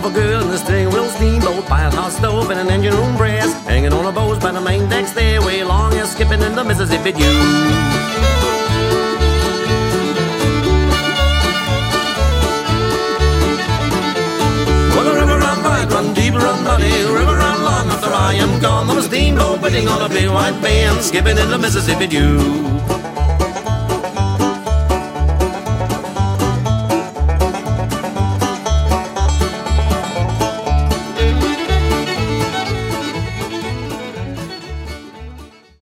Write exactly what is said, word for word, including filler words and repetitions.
a girl in a steering wheel steamboat by a hot stove and an engine room brass, hanging on a boat by the main deck stairway, long as skipping in the Mississippi Due. Well, the river run wide, run deep, run muddy, river run long after I am gone. On a steamboat waiting on a big white band, skipping in the Mississippi Due.